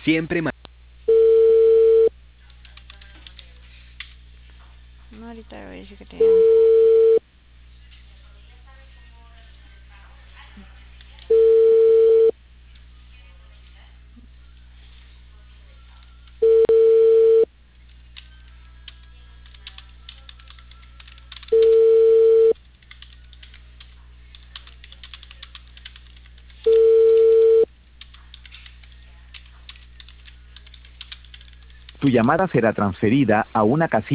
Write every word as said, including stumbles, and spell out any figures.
Siempre ma- No, ahorita le voy a decir que te llame. Tu llamada será transferida a una casilla.